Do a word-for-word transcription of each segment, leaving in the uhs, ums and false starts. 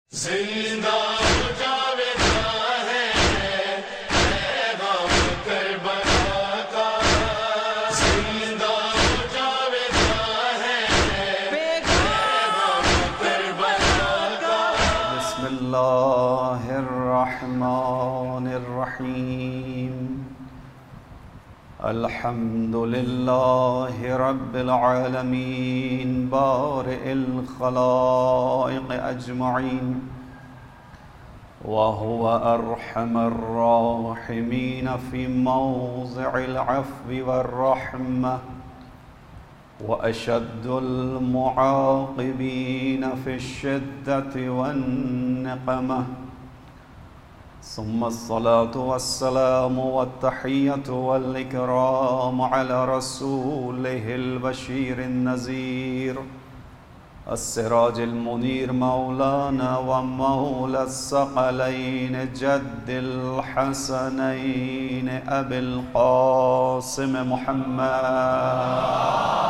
زندہ ہو جاویدہ ہے پیغام کربلا کا، زندہ ہو جاویدہ ہے پیغام کربلا کا۔ بسم اللہ الرحمن الرحیم، الحمد للہ رب العالمین بارئ الخلائق اجمعین، وهو ارحم الراحمین فی موضع العفو والرحمہ، واشد المعاقبین فی الشدۃ والنقمہ، ثم الصلاة والسلام والتحية والإكرام على رسوله البشير النذير السراج المنير مولانا ومولى الثقلين جد الحسنين أبي القاسم محمد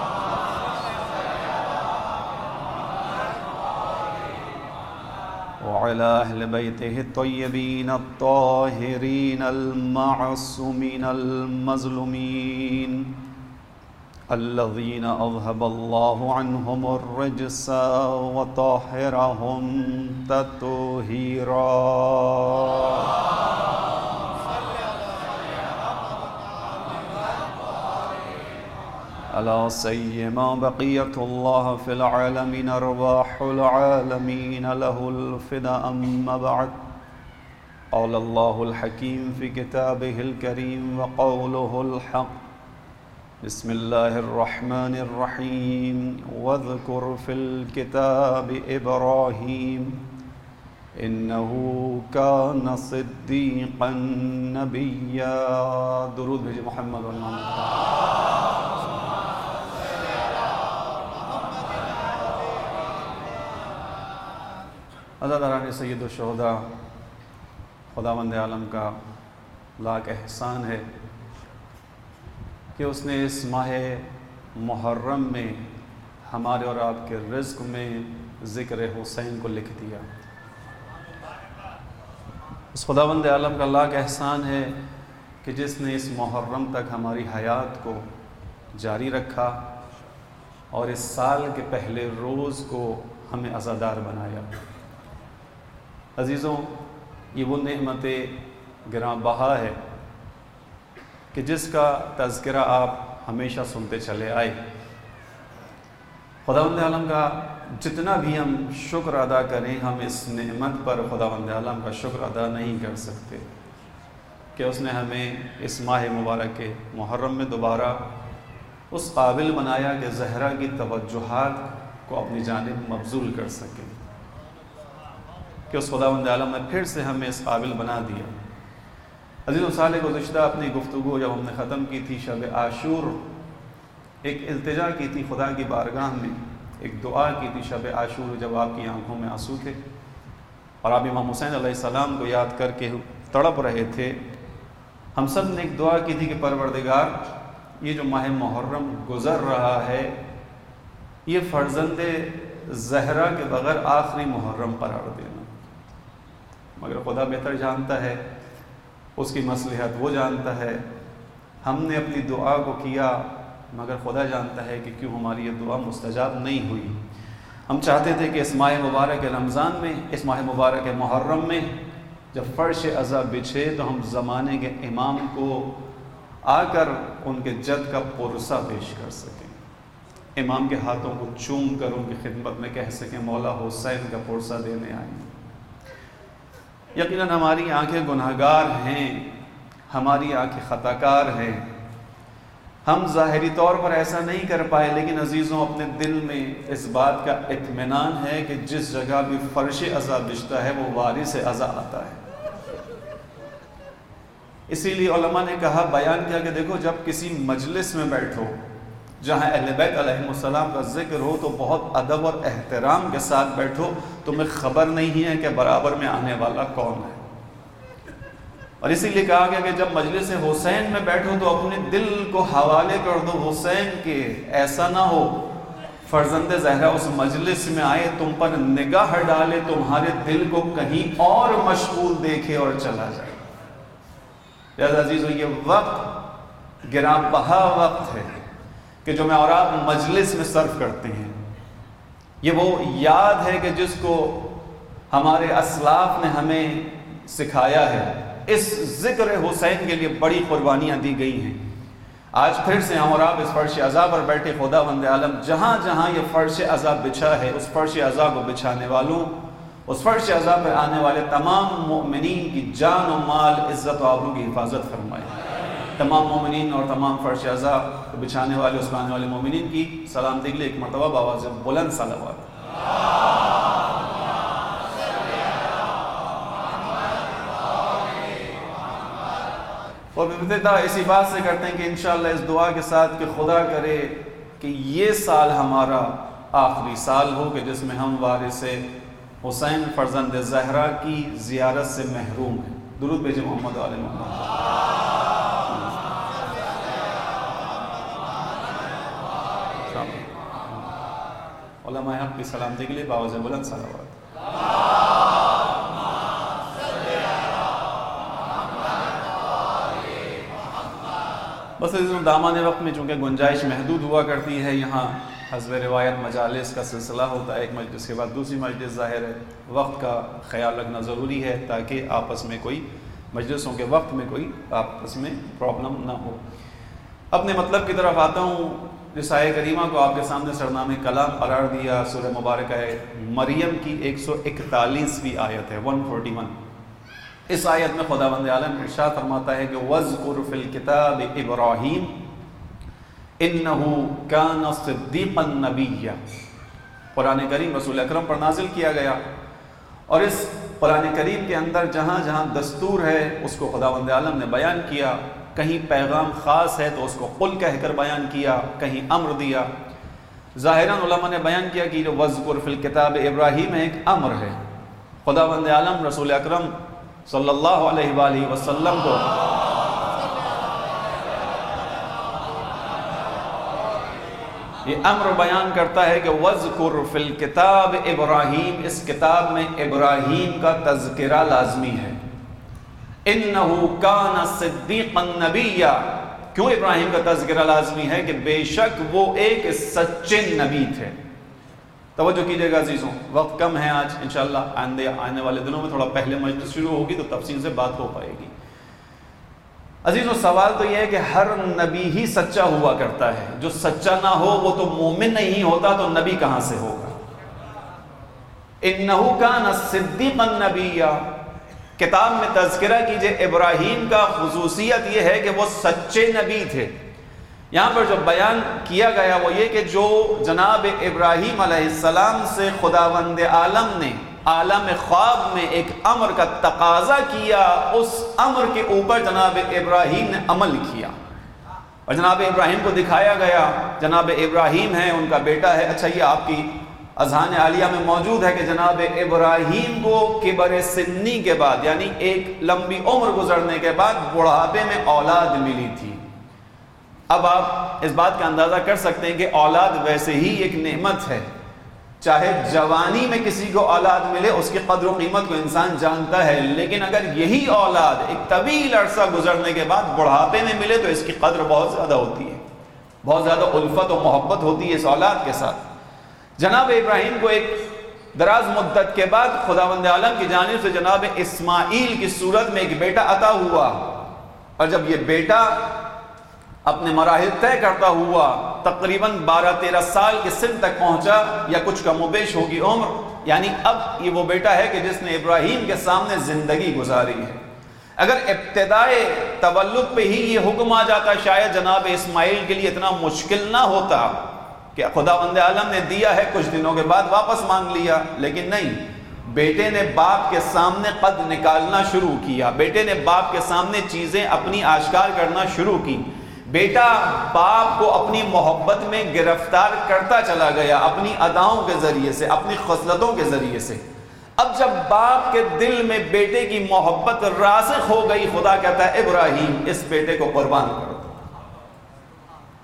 وعلى أهل بيته الطيبين الطاهرين المعصومين المظلومين الذين أذهب الله عنهم الرجس وطهرهم تطهيرا. ألا سيما بقية الله في العالمين أرواح العالمين له الفداء. أما بعد، قال الله الحكيم في كتابه الكريم وقوله الحق، بسم الله الرحمن الرحيم، واذكر في الكتاب إبراهيم إنه كان صديقا نبيا. درود بھیجے محمد و عزاداران سید الشہداء، خداوند عالم کا لاکھ احسان ہے کہ اس نے اس ماہ محرم میں ہمارے اور آپ کے رزق میں ذکر حسین کو لکھ دیا. اس خداوند عالم کا لاکھ احسان ہے کہ جس نے اس محرم تک ہماری حیات کو جاری رکھا اور اس سال کے پہلے روز کو ہمیں عزادار بنایا. عزیزوں، یہ وہ نعمت گراں بہا ہے کہ جس کا تذکرہ آپ ہمیشہ سنتے چلے آئے. خداوند عالم کا جتنا بھی ہم شکر ادا کریں، ہم اس نعمت پر خداوند عالم کا شکر ادا نہیں کر سکتے کہ اس نے ہمیں اس ماہ مبارک کے محرم میں دوبارہ اس قابل بنایا کہ زہرا کی توجہات کو اپنی جانب مبذول کر سکیں، کہ اس خداوند عالم نے پھر سے ہمیں اس قابل بنا دیا. عزیزوں، سال گزشتہ اپنی گفتگو جب ہم نے ختم کی تھی شب عاشور، ایک التجا کی تھی خدا کی بارگاہ میں، ایک دعا کی تھی شب عاشور جب آپ کی آنکھوں میں آنسو تھے اور آپ امام حسین علیہ السلام کو یاد کر کے تڑپ رہے تھے. ہم سب نے ایک دعا کی تھی کہ پروردگار، یہ جو ماہ محرم گزر رہا ہے یہ فرزند زہرا کے بغیر آخری محرم قرار دینا. مگر خدا بہتر جانتا ہے، اس کی مصلحت وہ جانتا ہے. ہم نے اپنی دعا کو کیا مگر خدا جانتا ہے کہ کیوں ہماری یہ دعا مستجاب نہیں ہوئی. ہم چاہتے تھے کہ اس ماہ مبارک رمضان میں، اس ماہ مبارک محرم میں جب فرش عزا بچھے تو ہم زمانے کے امام کو آ کر ان کے جد کا پرسہ پیش کر سکیں، امام کے ہاتھوں کو چوم کر ان کی خدمت میں کہہ سکیں مولا حسین کا پرسہ دینے آئیں. یقیناً ہماری آنکھیں گناہگار ہیں، ہماری آنکھیں خطا کار ہیں، ہم ظاہری طور پر ایسا نہیں کر پائے، لیکن عزیزوں اپنے دل میں اس بات کا اطمینان ہے کہ جس جگہ بھی فرش عزا بچھتا ہے وہ وارث عزا آتا ہے. اسی لیے علماء نے کہا، بیان کیا کہ دیکھو، جب کسی مجلس میں بیٹھو جہاں اہل بیت علیہ السلام کا ذکر ہو تو بہت ادب اور احترام کے ساتھ بیٹھو. تمہیں خبر نہیں ہے کہ برابر میں آنے والا کون ہے. اور اسی لیے کہا گیا کہ جب مجلس حسین میں بیٹھو تو اپنے دل کو حوالے کر دو حسین کے، ایسا نہ ہو فرزند زہرا اس مجلس میں آئے، تم پر نگاہ ڈالے، تمہارے دل کو کہیں اور مشغول دیکھے اور چلا جائے۔ لہذا عزیزو، یہ وقت گراں بہا وقت ہے کہ جو میں اور آپ مجلس میں صرف کرتے ہیں، یہ وہ یاد ہے کہ جس کو ہمارے اسلاف نے ہمیں سکھایا ہے۔ اس ذکر حسین کے لیے بڑی قربانیاں دی گئی ہیں۔ آج پھر سے ہم اور آپ اس فرش عزا پر بیٹھے، خدا وند عالم جہاں جہاں یہ فرش عزا بچھا ہے، اس فرش عزا کو بچھانے والوں، اس فرش عزا پر آنے والے تمام مومنین کی جان و مال، عزت و آبرو کی حفاظت فرمائے۔ تمام مومنین اور تمام فرش عزا کو بچھانے والے، اس پر آنے والے مومنین کی سلامتی کے لیے ایک مرتبہ بآواز بلند صلوات۔ اور ابتدا اسی بات سے کرتے ہیں کہ انشاءاللہ اس دعا کے ساتھ کہ خدا کرے کہ یہ سال ہمارا آخری سال ہو کہ جس میں ہم وارث حسین فرزند زہرا کی زیارت سے محروم ہیں۔ درود بھیجیں محمد و آل محمد۔ علماء حق کی سلامتی کے لیے بآواز بلند صلوات۔ بس اس دامان وقت میں چونکہ گنجائش محدود ہوا کرتی ہے، یہاں حسب روایت مجالس کا سلسلہ ہوتا ہے، ایک مجلس کے بعد دوسری مجلس، ظاہر ہے وقت کا خیال رکھنا ضروری ہے تاکہ آپس میں کوئی مجلسوں کے وقت میں کوئی آپس میں پرابلم نہ ہو۔ اپنے مطلب کی طرف آتا ہوں۔ جس آیہ کریمہ کو آپ کے سامنے سرنامہ کلام قرار دیا، سورہ مبارکہ مریم کی ایک سو اکتالیسویں آیت ہے، ایک سو اکتالیس۔ اس آیت میں خداوند عالم ارشاد فرماتا ہے کہ وَاذْكُرْ فِي الْكِتَابِ إِبْرَاهِيمَ إِنَّهُ كَانَ صِدِّيقًا نَبِيًّا۔ قرآن کریم رسول اکرم پر نازل کیا گیا، اور اس قرآن کریم کے اندر جہاں جہاں دستور ہے اس کو خداوند عالم نے بیان کیا۔ کہیں پیغام خاص ہے تو اس کو قل کہہ کر بیان کیا، کہیں امر دیا۔ ظاہراً علماء نے بیان کیا کہ جو وَاذْكُرْ فِي الْكِتَابِ إِبْرَاهِيمَ ایک امر ہے۔ خداوند عالم رسول اکرم صلی اللہ علیہ وآلہ وسلم کو یہ امر بیان کرتا ہے کہ وَاذْكُرْ فِي الْكِتَابِ إِبْرَاهِيمَ، اس کتاب میں ابراہیم کا تذکرہ لازمی ہے۔ إِنَّهُ كَانَ صِدِّيقًا نَبِيًّا، کیوں ابراہیم کا تذکرہ لازمی ہے؟ کہ بے شک وہ ایک سچے نبی تھے۔ توجہ کیجئے گا عزیزوں، وقت کم ہے آج، انشاءاللہ آئندے آنے والے دنوں میں تھوڑا پہلے مجلس شروع ہوگی تو تفصیل سے بات ہو پائے گی۔ عزیزوں، سوال تو یہ ہے کہ ہر نبی ہی سچا ہوا کرتا ہے، جو سچا نہ ہو وہ تو مومن نہیں ہوتا، تو نبی کہاں سے ہوگا؟ إِنَّهُ كَانَ صِدِّيقًا نَبِيًّا، کتاب میں تذکرہ کیجئے ابراہیم کا خصوصیت یہ ہے کہ وہ سچے نبی تھے۔ یہاں پر جو بیان کیا گیا وہ یہ کہ جو جناب ابراہیم علیہ السلام سے خداوند عالم نے عالم خواب میں ایک امر کا تقاضا کیا، اس امر کے اوپر جناب ابراہیم نے عمل کیا، اور جناب ابراہیم کو دکھایا گیا جناب ابراہیم ہے، ان کا بیٹا ہے۔ اچھا، یہ آپ کی اذہان عالیہ میں موجود ہے کہ جناب ابراہیم کو کبر سنی کے بعد، یعنی ایک لمبی عمر گزرنے کے بعد بڑھاپے میں اولاد ملی تھی۔ اب آپ اس بات کا اندازہ کر سکتے ہیں کہ اولاد ویسے ہی ایک نعمت ہے، چاہے جوانی میں کسی کو اولاد ملے اس کی قدر و قیمت کو انسان جانتا ہے، لیکن اگر یہی اولاد ایک طویل عرصہ گزرنے کے بعد بڑھاپے میں ملے تو اس کی قدر بہت زیادہ ہوتی ہے، بہت زیادہ الفت و محبت ہوتی ہے اس اولاد کے ساتھ۔ جناب ابراہیم کو ایک دراز مدت کے بعد خداوند عالم کی جانب سے جناب اسماعیل کی صورت میں ایک بیٹا عطا ہوا، اور جب یہ بیٹا اپنے مراحل طے کرتا ہوا تقریباً بارہ تیرہ سال کے سن تک پہنچا، یا کچھ کم و بیش ہوگی عمر، یعنی اب یہ وہ بیٹا ہے کہ جس نے ابراہیم کے سامنے زندگی گزاری ہے۔ اگر ابتدائے تولد پہ ہی یہ حکم آ جاتا شاید جناب اسماعیل کے لیے اتنا مشکل نہ ہوتا کہ خداوند عالم نے دیا ہے، کچھ دنوں کے بعد واپس مانگ لیا، لیکن نہیں، بیٹے نے باپ کے سامنے قد نکالنا شروع کیا، بیٹے نے باپ کے سامنے چیزیں اپنی آشکار کرنا شروع کی، بیٹا باپ کو اپنی محبت میں گرفتار کرتا چلا گیا، اپنی اداؤں کے ذریعے سے، اپنی خصلتوں کے ذریعے سے۔ اب جب باپ کے دل میں بیٹے کی محبت راسخ ہو گئی، خدا کہتا ہے ابراہیم اس بیٹے کو قربان کر دو۔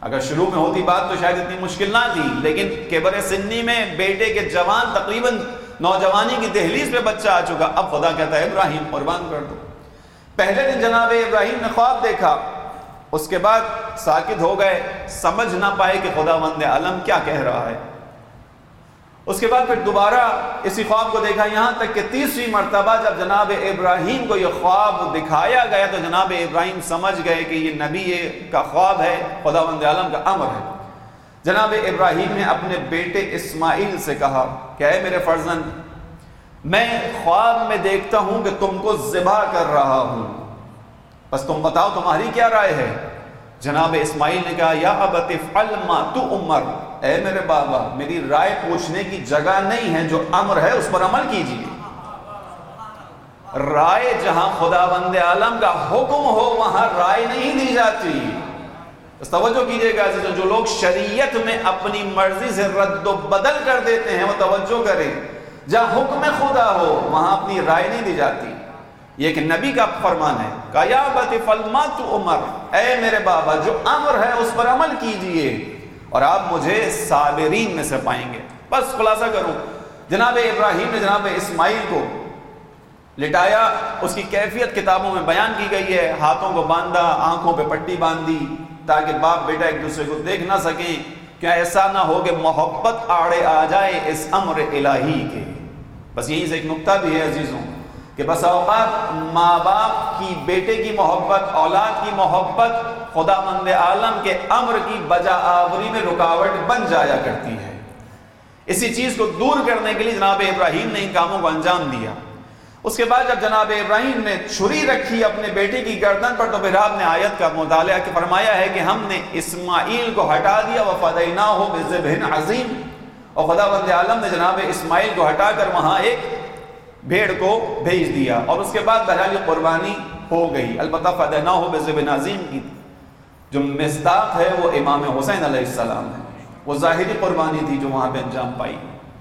اگر شروع میں ہوتی بات تو شاید اتنی مشکل نہ تھی، لیکن کبر سنی میں بیٹے کے جوان تقریباً نوجوانی کی دہلیز پہ بچہ آ چکا، اب خدا کہتا ہے ابراہیم قربان کر دو۔ پہلے دن جناب ابراہیم نے خواب دیکھا، اس کے بعد ساکت ہو گئے، سمجھ نہ پائے کہ خداوند عالم کیا کہہ رہا ہے۔ اس کے بعد پھر دوبارہ اسی خواب کو دیکھا، یہاں تک کہ تیسری مرتبہ جب جناب ابراہیم کو یہ خواب دکھایا گیا تو جناب ابراہیم سمجھ گئے کہ یہ نبی کا خواب ہے، خداوند عالم کا امر ہے۔ جناب ابراہیم نے اپنے بیٹے اسماعیل سے کہا کہ اے میرے فرزند، میں خواب میں دیکھتا ہوں کہ تم کو ذبح کر رہا ہوں، بس تم بتاؤ تمہاری کیا رائے ہے؟ جناب اسماعیل نے کہا یا ابت افعل ما تؤمر، اے میرے بابا میری رائے پوچھنے کی جگہ نہیں ہے، جو امر ہے اس پر عمل کیجیے۔ رائے جہاں خداوند عالم کا حکم ہو وہاں رائے نہیں دی جاتی۔ اس توجہ کیجیے گا جو لوگ شریعت میں اپنی مرضی سے رد و بدل کر دیتے ہیں وہ توجہ کریں، جہاں حکم خدا ہو وہاں اپنی رائے نہیں دی جاتی۔ یہ کہ نبی کا فرمان ہے کہ یا ابت افعل ما تؤمر، اے میرے بابا جو امر ہے اس پر عمل کیجئے اور آپ مجھے صابرین میں سے پائیں گے۔ بس خلاصہ کروں، جناب ابراہیم نے جناب اسماعیل کو لٹایا، اس کی کیفیت کتابوں میں بیان کی گئی ہے، ہاتھوں کو باندھا، آنکھوں پہ پٹی باندھی تاکہ باپ بیٹا ایک دوسرے کو دیکھ نہ سکیں، کیا ایسا نہ ہو کہ محبت آڑے آ جائے اس امر الہی کے۔ بس یہیں سے ایک نکتہ بھی ہے عزیزوں کہ بس اوقات ماں باپ کی بیٹے کی محبت، اولاد کی محبت خداوند عالم کے امر کی بجا آوری میں رکاوٹ بن جایا کرتی ہے۔ اسی چیز کو دور کرنے کے لیے جناب ابراہیم نے ان کاموں کو انجام دیا۔ اس کے بعد جب جناب ابراہیم نے چھری رکھی اپنے بیٹے کی گردن پر تو پھر آپ نے آیت کا مطالعہ کہ فرمایا ہے کہ ہم نے اسماعیل کو ہٹا دیا وَفَدَيْنَاهُ بِذِبْحٍ عَظِيمٍ، اور خداوند عالم نے جناب اسماعیل کو ہٹا کر وہاں ایک بھیڑ کو بھیج دیا اور اس کے بعد بہرحال قربانی ہو گئی۔ البتہ فدیناہ بذبح عظیم کی جو مصداق ہے وہ امام حسین علیہ السلام ہے، وہ ظاہری قربانی تھی جو وہاں پہ انجام پائی۔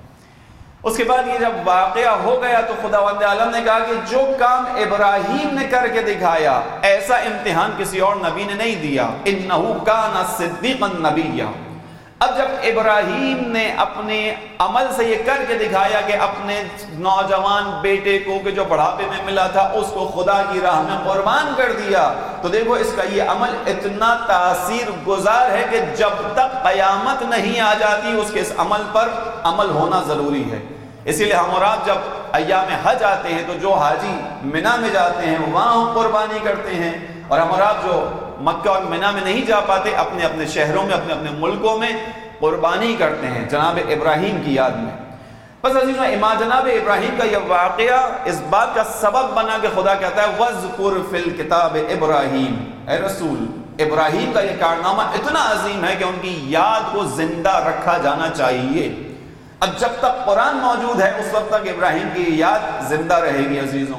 اس کے بعد یہ جب واقعہ ہو گیا تو خداوند عالم نے کہا کہ جو کام ابراہیم نے کر کے دکھایا ایسا امتحان کسی اور نبی نے نہیں دیا، انہ کان صدیقا نبیا۔ اب جب ابراہیم نے اپنے عمل سے یہ کر کے دکھایا کہ اپنے نوجوان بیٹے کو کہ جو بڑھاپے میں ملا تھا اس کو خدا کی راہ میں قربان کر دیا، تو دیکھو اس کا یہ عمل اتنا تاثیر گزار ہے کہ جب تک قیامت نہیں آ جاتی اس کے اس عمل پر عمل ہونا ضروری ہے۔ اسی لیے ہم اور آپ جب ایام حج آتے ہیں تو جو حاجی منا میں جاتے ہیں وہاں قربانی کرتے ہیں، اور ہم اور آپ جو مکہ اور منا میں نہیں جا پاتے اپنے اپنے شہروں میں اپنے اپنے ملکوں میں قربانی کرتے ہیں جناب ابراہیم کی یاد میں۔ بس عزیزوں امام جناب ابراہیم کا یہ واقعہ اس بات کا سبب بنا کہ خدا کہتا ہے وَذْكُرْ فِي الْكِتَابِ ابراہیم، اے رسول ابراہیم کا یہ کارنامہ اتنا عظیم ہے کہ ان کی یاد کو زندہ رکھا جانا چاہیے۔ اب جب تک قرآن موجود ہے اس وقت تک ابراہیم کی یاد زندہ رہے گی عزیزوں۔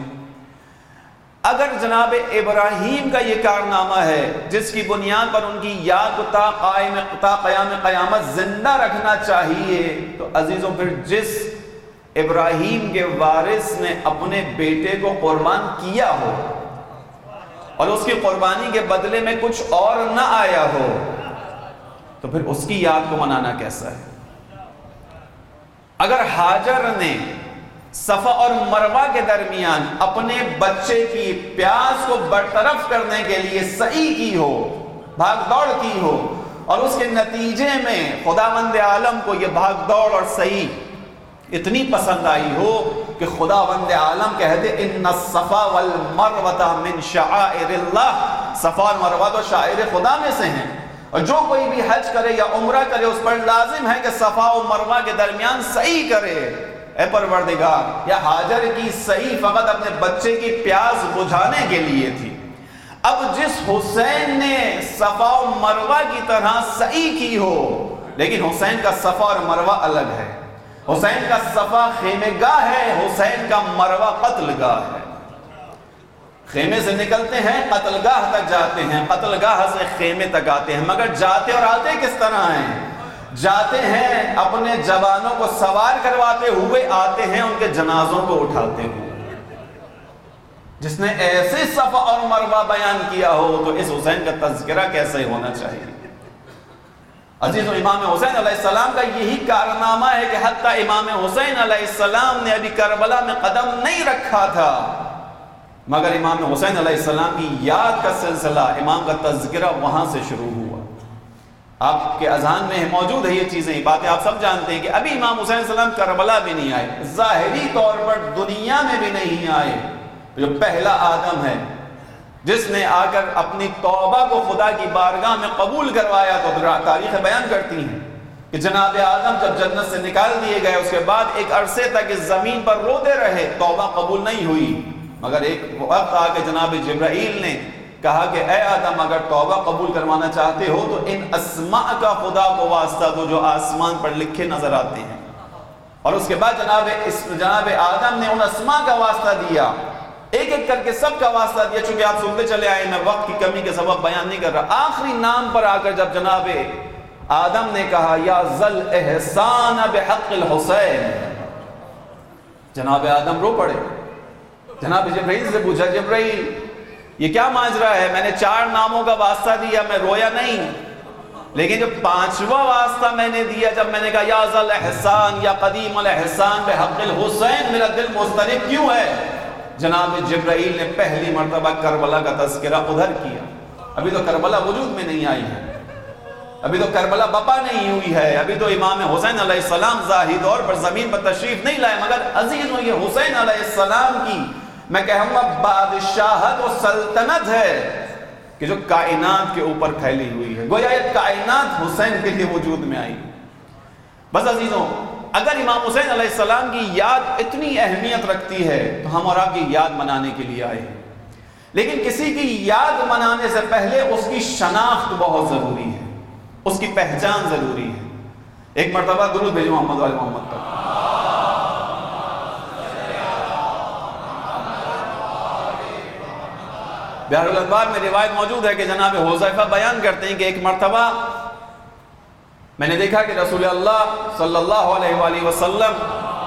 اگر جناب ابراہیم کا یہ کارنامہ ہے جس کی بنیاد پر ان کی یاد کو تا قائم تا قیام قیامت زندہ رکھنا چاہیے، تو عزیزوں پھر جس ابراہیم کے وارث نے اپنے بیٹے کو قربان کیا ہو اور اس کی قربانی کے بدلے میں کچھ اور نہ آیا ہو تو پھر اس کی یاد کو منانا کیسا ہے؟ اگر ہاجر نے صفا اور مروہ کے درمیان اپنے بچے کی پیاس کو برطرف کرنے کے لیے سعی کی ہو، بھاگ دوڑ کی ہو، اور اس کے نتیجے میں خداوند عالم کو یہ بھاگ دوڑ اور سعی اتنی پسند آئی ہو کہ خداوند عالم کہہ دے ان الصفا والمروہ من شعائر اللہ، صفا اور مروہ تو شاعر خدا میں سے ہیں، اور جو کوئی بھی حج کرے یا عمرہ کرے اس پر لازم ہے کہ صفا و مروہ کے درمیان سعی کرے۔ اے پروردگار، یا ہاجر کی سعی فقط اپنے بچے کی پیاس بجھانے کے لیے تھی، اب جس حسین نے صفا و مروہ کی طرح سعی کی ہو، لیکن حسین کا صفا اور مروہ الگ ہے، حسین کا صفا خیمے گاہ ہے، حسین کا مروہ قتل گاہ ہے۔ خیمے سے نکلتے ہیں قتل گاہ تک جاتے ہیں، قتل گاہ سے خیمے تک آتے ہیں، مگر جاتے اور آتے کس طرح ہیں؟ جاتے ہیں اپنے جوانوں کو سوار کرواتے ہوئے، آتے ہیں ان کے جنازوں کو اٹھاتے ہوئے۔ جس نے ایسے صفا اور مروہ بیان کیا ہو تو اس حسین کا تذکرہ کیسے ہونا چاہیے؟ عزیز و امام حسین علیہ السلام کا یہی کارنامہ ہے کہ حتیٰ امام حسین علیہ السلام نے ابھی کربلا میں قدم نہیں رکھا تھا مگر امام حسین علیہ السلام کی یاد کا سلسلہ، امام کا تذکرہ وہاں سے شروع ہوا۔ آپ کے اذہان میں موجود ہے یہ چیزیں، باتیں آپ سب جانتے ہیں کہ ابھی امام حسین علیہ السلام کربلا بھی نہیں آئے، ظاہری طور پر دنیا میں بھی نہیں آئے۔ جو پہلا آدم ہے جس نے آ کر اپنی توبہ کو خدا کی بارگاہ میں قبول کروایا، تو تاریخ بیان کرتی ہیں کہ جناب آدم جب جنت سے نکال دیے گئے اس کے بعد ایک عرصے تک اس زمین پر روتے رہے، توبہ قبول نہیں ہوئی، مگر ایک وقت آ کے جناب جبرائیل نے کہا کہ اے آدم اگر توبہ قبول کروانا چاہتے ہو تو ان اسماء کا خدا کو واسطہ دو جو آسمان پر لکھے نظر آتے ہیں۔ اور اس کے بعد جناب جناب آدم نے ان اسماء کا واسطہ دیا، ایک ایک کر کے سب کا واسطہ دیا، چونکہ آپ سنتے چلے آئے، میں وقت کی کمی کے سبب بیان نہیں کر رہا۔ آخری نام پر آ کر جب جناب آدم نے کہا یا ذل احسان بحق الحسین، جناب آدم رو پڑے۔ جناب جبرائیل سے پوچھا جبرائیل یہ کیا ماجرا ہے؟ میں نے چار ناموں کا واسطہ دیا، میں رویا نہیں، لیکن جب پانچواں واسطہ میں نے دیا، جب میں نے کہا یا ذل احسان یا قدیم الاحسان بحق الحسین، میرا دل مضطرب کیوں ہے؟ جناب جبرائیل نے پہلی مرتبہ کربلا کا تذکرہ ادھر کیا۔ ابھی تو کربلا وجود میں نہیں آئی ہے، ابھی تو کربلا بپا نہیں ہوئی ہے، ابھی تو امام حسین علیہ السلام ظاہری طور پر زمین پر تشریف نہیں لائے، مگر عزیزوں یہ حسین علیہ السلام کی میں کہوں گا بادشاہت و سلطنت ہے کہ جو کائنات کے اوپر پھیلی ہوئی ہے، گویا یہ کائنات حسین کے لیے وجود میں آئی۔ بس عزیزوں اگر امام حسین علیہ السلام کی یاد اتنی اہمیت رکھتی ہے تو ہم اور آپ کی یاد منانے کے لیے آئے ہیں، لیکن کسی کی یاد منانے سے پہلے اس کی شناخت بہت ضروری ہے، اس کی پہچان ضروری ہے۔ ایک مرتبہ درود بھیجو محمد والے محمد پر۔ بحر الانوار میں روایت موجود ہے کہ جناب حذیفہ بیان کرتے ہیں کہ ایک مرتبہ میں نے دیکھا کہ رسول اللہ صلی اللہ علیہ وآلہ وسلم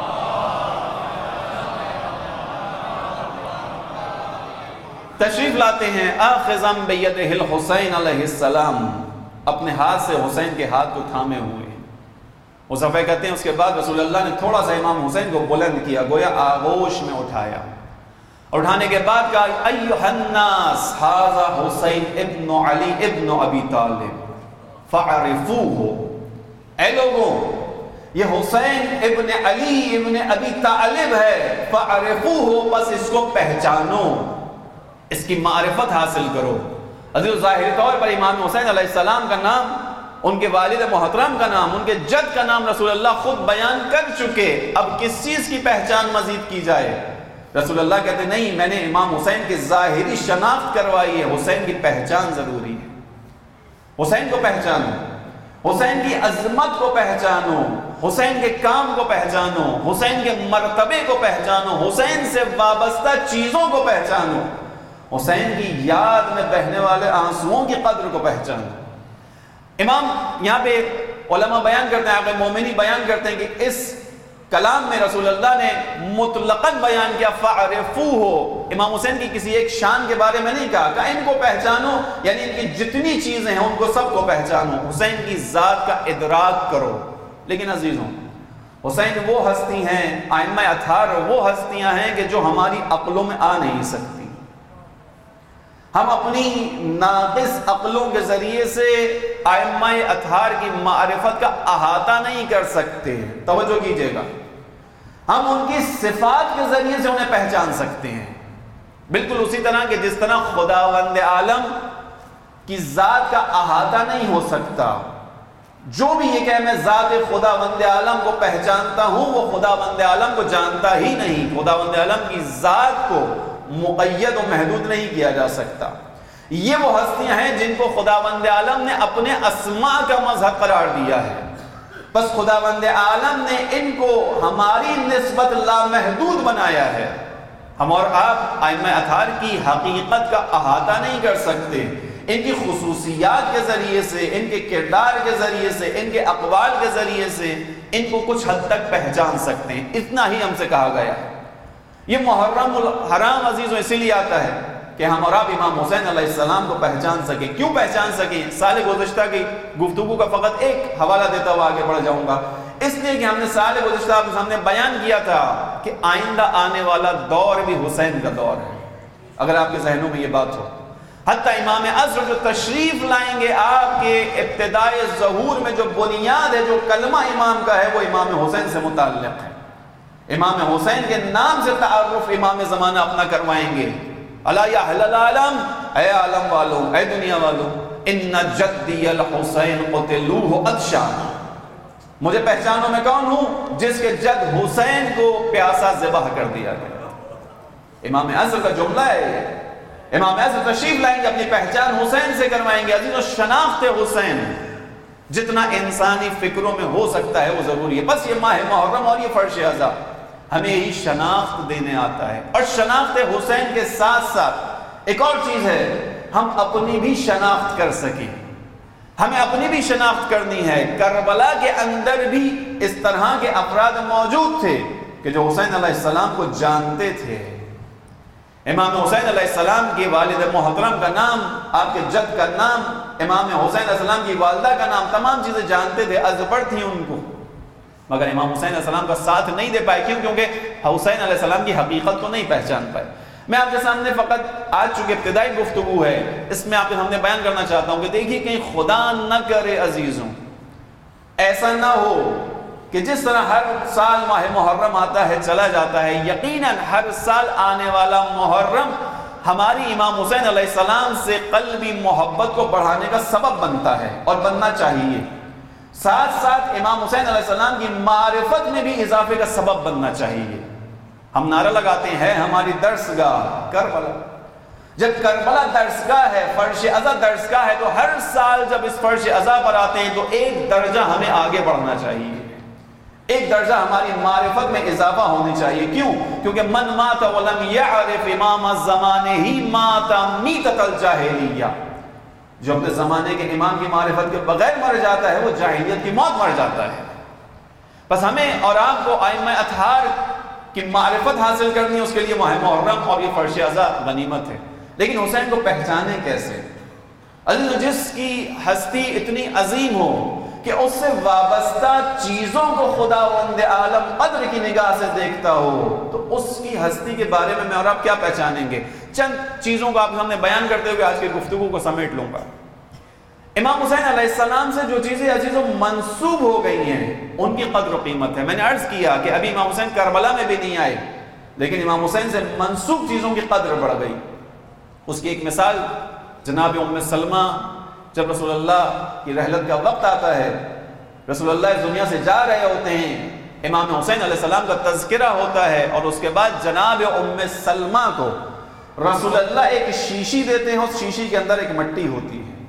تشریف لاتے ہیں آخذا بیدہ الحسین علیہ السلام، اپنے ہاتھ سے حسین کے ہاتھ کو تھامے ہوئے ہیں۔ حذیفہ کہتے ہیں اس کے بعد رسول اللہ نے تھوڑا سا امام حسین کو بلند کیا، گویا آغوش میں اٹھایا، اٹھانے کے بعد کہا ایھا الناس ھذا حسین ابن علی ابن ابی طالب فعرفوہ، اے لوگوں یہ حسین ابن علی ابن ابی طالب ہے، فعرفوہ بس اس کو پہچانو، اس کی معرفت حاصل کرو۔ عزیز ظاہری طور پر امام حسین علیہ السلام کا نام، ان کے والد محترم کا نام، ان کے جد کا نام رسول اللہ خود بیان کر چکے، اب کس چیز کی پہچان مزید کی جائے؟ رسول اللہ کہتے نہیں، میں نے امام حسین کی ظاہری شناخت کروائی ہے، حسین کی پہچان ضروری ہے۔ حسین کو پہچانو، حسین کی عظمت کو پہچانو، حسین کے کام کو پہچانو، حسین کے مرتبے کو پہچانو، حسین سے وابستہ چیزوں کو پہچانو، حسین کی یاد میں بہنے والے آنسوؤں کی قدر کو پہچانو۔ امام یہاں پہ علماء بیان کرتے ہیں، آقا مومنی بیان کرتے ہیں کہ اس کلام میں رسول اللہ نے مطلقاً بیان کیا فَعْرِفُوهُ، امام حسین کی کسی ایک شان کے بارے میں نہیں کہا، کہا ان کو پہچانو، یعنی ان کی جتنی چیزیں ہیں ان کو سب کو پہچانو، حسین کی ذات کا ادراک کرو۔ لیکن عزیزوں حسین وہ ہستی ہیں، ائمہ اطہار وہ ہستیاں ہیں کہ جو ہماری عقلوں میں آ نہیں سکتی، ہم اپنی ناقص عقلوں کے ذریعے سے ائمہ اطہار کی معرفت کا احاطہ نہیں کر سکتے۔ توجہ کیجئے گا، ہم ان کی صفات کے ذریعے سے انہیں پہچان سکتے ہیں، بالکل اسی طرح کہ جس طرح خداوند عالم کی ذات کا احاطہ نہیں ہو سکتا۔ جو بھی یہ کہ میں ذات خداوند عالم کو پہچانتا ہوں وہ خداوند عالم کو جانتا ہی نہیں، خداوند عالم کی ذات کو مقید و محدود نہیں کیا جا سکتا۔ یہ وہ ہستیاں ہیں جن کو خداوند عالم نے اپنے اسماء کا مظہر قرار دیا ہے، بس خداوند عالم نے ان کو ہماری نسبت لامحدود بنایا ہے۔ ہم اور آپ ائمہ اطہار کی حقیقت کا احاطہ نہیں کر سکتے، ان کی خصوصیات کے ذریعے سے، ان کے کردار کے ذریعے سے، ان کے اقوال کے ذریعے سے ان کو کچھ حد تک پہچان سکتے ہیں، اتنا ہی ہم سے کہا گیا ہے۔ یہ محرم الحرام عزیزوں اسی لیے آتا ہے کہ ہم اور آپ امام حسین علیہ السلام کو پہچان سکیں. کیوں پہچان سکیں؟ سال گزشتہ کی گفتگو کا فقط ایک حوالہ دیتا ہوا آگے بڑھ جاؤں گا. اس لیے کہ ہم نے سال گزشتہ آپ کے سامنے بیان کیا تھا کہ آئندہ آنے والا دور بھی حسین کا دور ہے، اگر آپ کے ذہنوں میں یہ بات ہو. حتیٰ امام عصر جو تشریف لائیں گے آپ کے ابتدائی ظہور میں جو بنیاد ہے، جو کلمہ امام کا ہے، وہ امام حسین سے متعلق ہے. امام حسین کے نام سے تعارف امام زمانہ اپنا کروائیں گے. الا یا اہل العالم، اے عالم والوں، اے دنیا والوں، ان جدی الحسین قتلوہ ادشان، مجھے پہچانوں میں کون ہوں؟ جس کے جد حسین کو پیاسا ذبح کر دیا گیا. امام عصر کا جملہ ہے یہ. امام عصر تشریف لائیں گے، اپنی پہچان حسین سے کروائیں گے. عزیز و شناخت حسین جتنا انسانی فکروں میں ہو سکتا ہے وہ ضروری ہے. بس یہ ماہ محرم اور یہ فرش اعضاء ہمیں یہی شناخت دینے آتا ہے. اور شناخت حسین کے ساتھ ساتھ ایک اور چیز ہے، ہم اپنی بھی شناخت کر سکیں. ہمیں اپنی بھی شناخت کرنی ہے. کربلا کے اندر بھی اس طرح کے افراد موجود تھے کہ جو حسین علیہ السلام کو جانتے تھے. امام حسین علیہ السلام کی والد محترم کا نام، آپ کے جد کا نام، امام حسین علیہ السلام کی والدہ کا نام، تمام چیزیں جانتے تھے، ازبر تھیں ان کو، مگر امام حسین علیہ السلام کا ساتھ نہیں دے پائے. کیوں؟ کیونکہ حسین علیہ السلام کی حقیقت کو نہیں پہچان پائے. میں آپ کے سامنے فقط آج چونکہ ابتدائی گفتگو ہے، اس میں آپ کے سامنے بیان کرنا چاہتا ہوں کہ دیکھیے کہیں خدا نہ کرے عزیزوں، ایسا نہ ہو کہ جس طرح ہر سال ماہ محرم آتا ہے چلا جاتا ہے، یقیناً ہر سال آنے والا محرم ہماری امام حسین علیہ السلام سے قلبی محبت کو بڑھانے کا سبب بنتا ہے اور بننا چاہیے. ساتھ ساتھ امام حسین علیہ السلام کی معرفت میں بھی اضافے کا سبب بننا چاہیے. ہم نعرہ لگاتے ہیں ہماری درسگاہ کربلا. جب کربلا درسگاہ ہے، فرش عزا درسگاہ ہے، تو ہر سال جب اس فرش عزا پر آتے ہیں تو ایک درجہ ہمیں آگے بڑھنا چاہیے، ایک درجہ ہماری معرفت میں اضافہ ہونی چاہیے. کیوں؟ کیونکہ من مات ولم یعرف امام الزمانے ہی مات میتۃ الجاہلیہ، جو اپنے زمانے کے امام کی معرفت کے بغیر مر جاتا ہے وہ جاہلیت کی موت مر جاتا ہے. بس ہمیں اور آپ کو ائمہ اطہار کی معرفت حاصل کرنی ہے، اس کے لیے ماہ محرم اور یہ فرش عزا غنیمت ہے. لیکن حسین کو پہچانے کیسے؟ عزیز، جس کی ہستی اتنی عظیم ہو کہ اس سے وابستہ چیزوں کو خداوند عالم قدر کی نگاہ سے دیکھتا ہو، تو اس کی ہستی کے بارے میں میں اور آپ کیا پہچانیں گے؟ چند چیزوں کو آپ کے سامنے بیان کرتے ہوئے آج کی گفتگو کو سمیٹ لوں گا. امام حسین علیہ السلام سے جو چیزیں عزیزوں منسوب ہو گئی ہیں ان کی قدر و قیمت ہے. میں نے عرض کیا کہ ابھی امام حسین کربلا میں بھی نہیں آئے، لیکن امام حسین سے منسوب چیزوں کی قدر بڑھ گئی. اس کی ایک مثال جناب ام سلمہ، جب رسول اللہ کی رحلت کا وقت آتا ہے، رسول اللہ اس دنیا سے جا رہے ہوتے ہیں، امام حسین علیہ السلام کا تذکرہ ہوتا ہے، اور اس کے بعد جناب ام سلمہ کو رسول اللہ ایک شیشی دیتے ہیں. اس شیشی کے اندر ایک مٹی ہوتی ہے.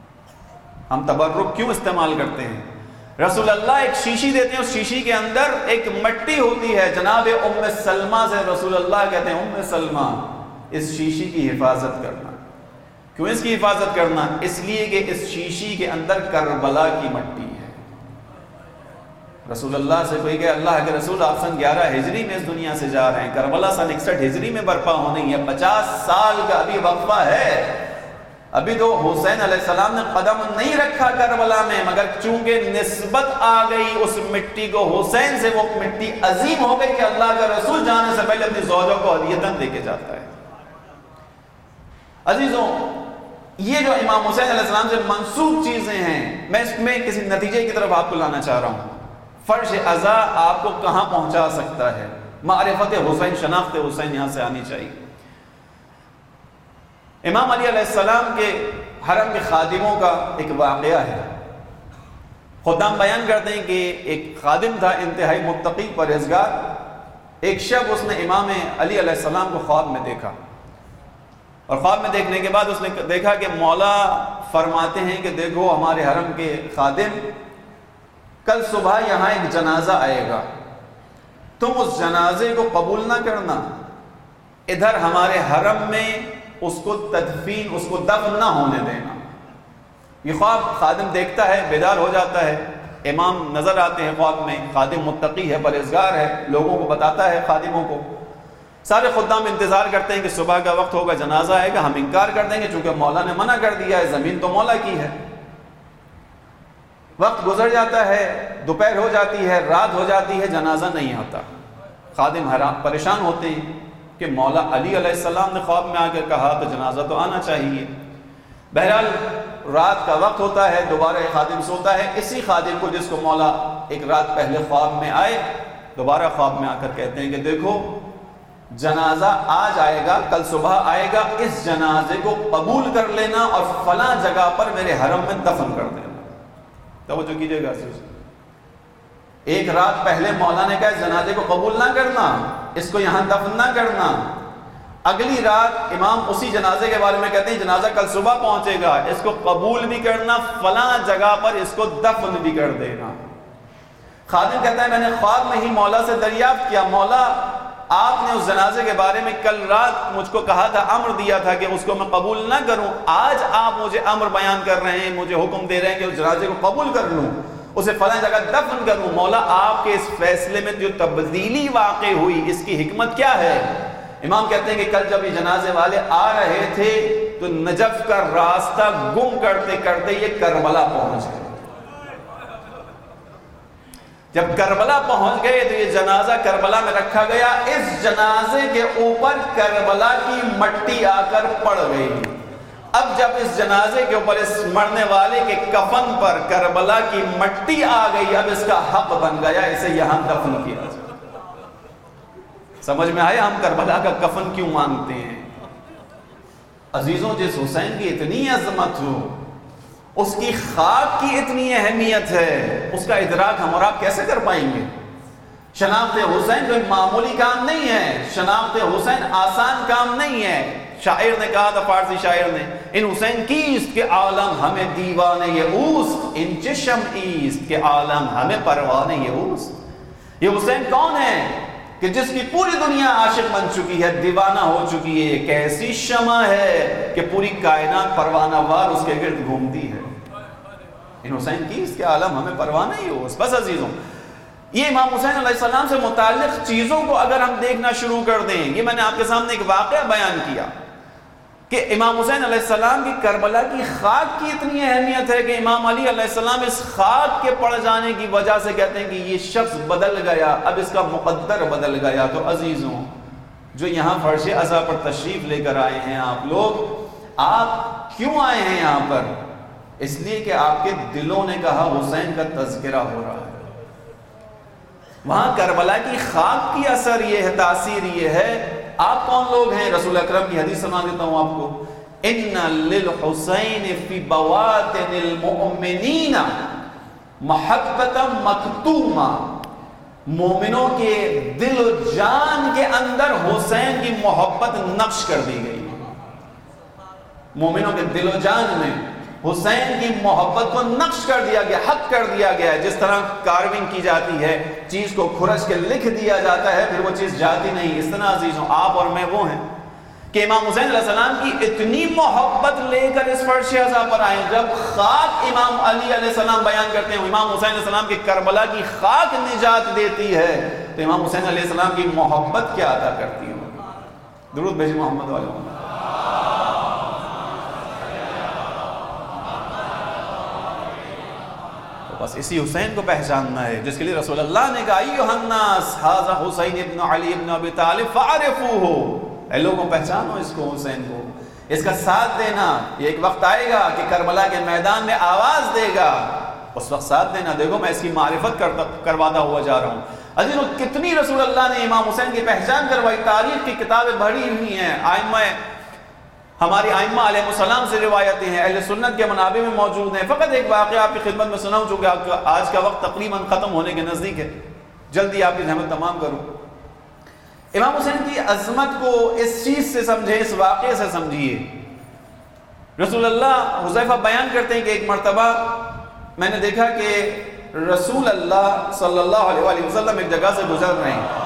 ہم تبرک کیوں استعمال کرتے ہیں؟ رسول اللہ ایک شیشی دیتے ہیں، اس شیشی کے اندر ایک مٹی ہوتی ہے. جناب ام سلمہ سے رسول اللہ کہتے ہیں ام سلمہ اس شیشی کی حفاظت کرنا. کیوں اس کی حفاظت کرنا؟ اس لیے کہ اس شیشی کے اندر کربلا کی مٹی ہے. رسول اللہ سے کوئی کہ اللہ کے رسول آپ سن گیارہ ہجری میں اس دنیا سے جا رہے ہیں، کربلا سن اکسٹھ ہجری میں برپا ہونی ہے، پچاس سال کا ابھی وقفہ ہے. ابھی تو حسین علیہ السلام نے قدم نہیں رکھا کربلا میں، مگر چونکہ نسبت آ گئی اس مٹی کو حسین سے، وہ مٹی عظیم ہو گئی کہ اللہ کا رسول جانے سے پہلے اپنی زوجہ کو ہدیتاً دے کے جاتا ہے. عزیزوں، یہ جو امام حسین علیہ السلام سے منسوب چیزیں ہیں، میں اس میں کسی نتیجے کی طرف آپ کو لانا چاہ رہا ہوں. فرش عزا آپ کو کہاں پہنچا سکتا ہے؟ معرفت حسین، شناخت حسین یہاں سے آنی چاہیے. امام علی علیہ السلام کے حرم کے خادموں کا ایک واقعہ ہے. خدام بیان کرتے ہیں کہ ایک خادم تھا انتہائی متقی پرہیزگار. ایک شب اس نے امام علی علیہ السلام کو خواب میں دیکھا، اور خواب میں دیکھنے کے بعد اس نے دیکھا کہ مولا فرماتے ہیں کہ دیکھو ہمارے حرم کے خادم، کل صبح یہاں ایک جنازہ آئے گا، تم اس جنازے کو قبول نہ کرنا، ادھر ہمارے حرم میں اس کو تدفین، اس کو دفن نہ ہونے دینا. یہ خواب خادم دیکھتا ہے، بیدار ہو جاتا ہے. امام نظر آتے ہیں خواب میں، خادم متقی ہے، پرہیزگار ہے، لوگوں کو بتاتا ہے خادموں کو. سارے خدام انتظار کرتے ہیں کہ صبح کا وقت ہوگا، جنازہ آئے گا، ہم انکار کر دیں گے چونکہ مولا نے منع کر دیا ہے، زمین تو مولا کی ہے۔ وقت گزر جاتا ہے، دوپہر ہو جاتی ہے، رات ہو جاتی ہے، جنازہ نہیں آتا۔ خادم حیران پریشان ہوتے ہیں کہ مولا علی علیہ السلام نے خواب میں آ کر کہا تو جنازہ تو آنا چاہیے۔ بہرحال رات کا وقت ہوتا ہے، دوبارہ ایک خادم سوتا ہے، اسی خادم کو جس کو مولا ایک رات پہلے خواب میں آئے، دوبارہ خواب میں آ کر کہتے ہیں کہ دیکھو جنازہ آج آئے گا، کل صبح آئے گا، اس جنازے کو قبول کر لینا اور فلاں جگہ پر میرے حرم میں دفن کر دینا۔ توجہ کیجئے گا، ایک رات پہلے مولا نے کہا جنازے کو قبول نہ کرنا، اس کو یہاں دفن نہ کرنا، اگلی رات امام اسی جنازے کے بارے میں کہتے ہیں جنازہ کل صبح پہنچے گا، اس کو قبول بھی کرنا، فلاں جگہ پر اس کو دفن بھی کر دینا۔ خادم کہتا ہے میں نے خواب میں ہی مولا سے دریافت کیا، مولا آپ نے اس جنازے کے بارے میں کل رات مجھ کو کہا تھا، امر دیا تھا کہ اس کو میں قبول نہ کروں، آج آپ مجھے امر بیان کر رہے ہیں، مجھے حکم دے رہے ہیں کہ اس جنازے کو قبول کر لوں، اسے فلاں جگہ دفن کروں۔ مولا آپ کے اس فیصلے میں جو تبدیلی واقع ہوئی اس کی حکمت کیا ہے؟ امام کہتے ہیں کہ کل جب یہ جنازے والے آ رہے تھے تو نجف کا راستہ گم کرتے کرتے یہ کربلا پہنچ گئے۔ جب کربلا پہنچ گئے تو یہ جنازہ کربلا میں رکھا گیا، اس جنازے کے اوپر کربلا کی مٹی آ کر پڑ گئی۔ اب جب اس جنازے کے اوپر اس مرنے والے کے کفن پر کربلا کی مٹی آ گئی، اب اس کا حق بن گیا اسے یہاں دفن کیا جائے۔ سمجھ میں آیا ہم کربلا کا کفن کیوں مانگتے ہیں؟ عزیزوں، جس حسین کی اتنی عظمت ہو، اس کی خاک کی اتنی اہمیت ہے، اس کا ادراک ہم اور آپ کیسے کر پائیں گے؟ شناخت حسین کوئی معمولی کام نہیں ہے، شناخت حسین آسان کام نہیں ہے۔ شاعر نے کہا تھا، فارسی شاعر نے، ان حسین کیست کے عالم ہمیں دیوانے یہ اوست، ان چشم ایست کے عالم ہمیں پروانے یہ اوست۔ یہ حسین کون ہے کہ جس کی پوری دنیا عاشق بن چکی ہے، دیوانہ ہو چکی ہے، ایک ایسی شمع ہے کہ پوری کائنات پروانہ وار اس کے گرد گھومتی ہے۔ ان حسین کی اس کے عالم ہمیں پروانہ ہی ہو۔ بس عزیزوں، یہ امام حسین علیہ السلام سے متعلق چیزوں کو اگر ہم دیکھنا شروع کر دیں، یہ میں نے آپ کے سامنے ایک واقعہ بیان کیا کہ امام حسین علیہ السلام کی کربلا کی خاک کی اتنی اہمیت ہے کہ امام علی علیہ السلام اس خاک کے پڑ جانے کی وجہ سے کہتے ہیں کہ یہ شخص بدل گیا، اب اس کا مقدر بدل گیا۔ تو عزیزوں، جو یہاں فرش عزا پر تشریف لے کر آئے ہیں آپ لوگ، آپ کیوں آئے ہیں یہاں پر؟ اس لیے کہ آپ کے دلوں نے کہا حسین کا تذکرہ ہو رہا ہے۔ وہاں کربلا کی خاک کی اثر یہ ہے، تاثیر یہ ہے۔ آپ کون لوگ ہیں؟ رسول اکرم کی حدیث سنا دیتا ہوں آپ کو، ان للحسین فی بواطن المؤمنین محبت مکتومہ، مومنوں کے دل و جان کے اندر حسین کی محبت نقش کر دی گئی۔ مومنوں کے دل و جان میں حسین کی محبت کو نقش کر دیا گیا، حق کر دیا گیا ہے۔ جس طرح کارونگ کی جاتی ہے، چیز کو کھرچ کے لکھ دیا جاتا ہے، پھر وہ چیز جاتی نہیں، اس طرح عزیزوں آپ اور میں وہ ہیں کہ امام حسین علیہ السلام کی اتنی محبت لے کر اس فرش عزا پر آئے۔ جب خاک امام علی علیہ السلام بیان کرتے ہیں، امام حسین علیہ السلام کی کربلا کی خاک نجات دیتی ہے، تو امام حسین علیہ السلام کی محبت کیا عطا کرتی ہے؟ درود بھیجیں محمد والے محمد۔ بس اسی حسین کو پہچاننا ہے جس کے لیے رسول اللہ نے کہا ایھا الناس ھذا حسین ابن علی ابن ابی طالب فاعرفوہ، اے لوگوں پہچانو اس کو، حسین کو، اس کا ساتھ دینا۔ یہ ایک وقت آئے گا کہ کربلا کے میدان میں آواز دے گا، اس وقت ساتھ دینا۔ دیکھو میں اس کی معرفت کرواتا ہوا جا رہا ہوں۔ عزیزوں، کتنی رسول اللہ نے امام حسین کی پہچان کروائی، تاریخ کی کتابیں بھری ہوئی ہیں، آئمہ ہماری آئمہ علیہ السلام سے روایتیں ہیں، اہل سنت کے منابع میں موجود ہیں۔ فقط ایک واقعہ آپ کی خدمت میں سناؤں، چونکہ آج کا وقت تقریباً ختم ہونے کے نزدیک ہے، جلدی آپ کی زحمت تمام کروں۔ امام حسین کی عظمت کو اس چیز سے سمجھیں، اس واقعے سے سمجھیے۔ رسول اللہ، حذیفہ بیان کرتے ہیں کہ ایک مرتبہ میں نے دیکھا کہ رسول اللہ صلی اللہ علیہ وآلہ وسلم ایک جگہ سے گزر رہے ہیں،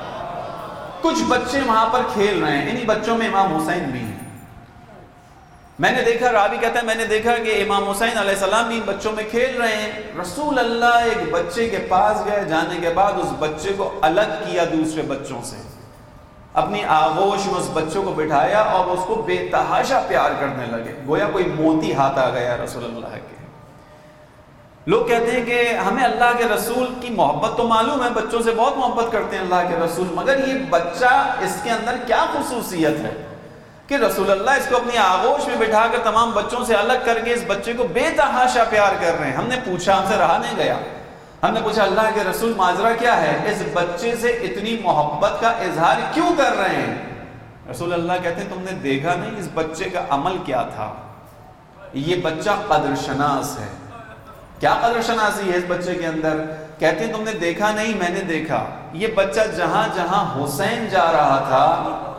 کچھ بچے وہاں پر کھیل رہے ہیں، انہی بچوں میں امام حسین بھی ہیں۔ میں نے دیکھا، راوی کہتا ہے میں نے دیکھا کہ امام حسین علیہ السلام بھی بچوں میں کھیل رہے ہیں، رسول اللہ ایک بچے کے پاس گئے، جانے کے بعد اس بچے کو الگ کیا دوسرے بچوں سے، اپنی آغوش میں اس بچوں کو بٹھایا اور اس کو بے تحاشا پیار کرنے لگے، گویا کوئی موتی ہاتھ آ گیا رسول اللہ کے۔ لوگ کہتے ہیں کہ ہمیں اللہ کے رسول کی محبت تو معلوم ہے، بچوں سے بہت محبت کرتے ہیں اللہ کے رسول، مگر یہ بچہ اس کے اندر کیا خصوصیت ہے کہ رسول اللہ اس کو اپنی آغوش میں بٹھا کر تمام بچوں سے الگ کر کے اس بچے کو بے تحاشا پیار کر رہے ہیں۔ ہم نے پوچھا، ہم سے رہا نہیں گیا، ہم نے پوچھا اللہ کے رسول ماجرا کیا ہے، اس بچے سے اتنی محبت کا اظہار کیوں کر رہے ہیں؟ رسول اللہ کہتے ہیں تم نے دیکھا نہیں اس بچے کا عمل کیا تھا، یہ بچہ قدر شناس ہے۔ کیا قدر شناسی ہے اس بچے کے اندر؟ کہتے ہیں تم نے دیکھا نہیں، میں نے دیکھا، یہ بچہ جہاں جہاں حسین جا رہا تھا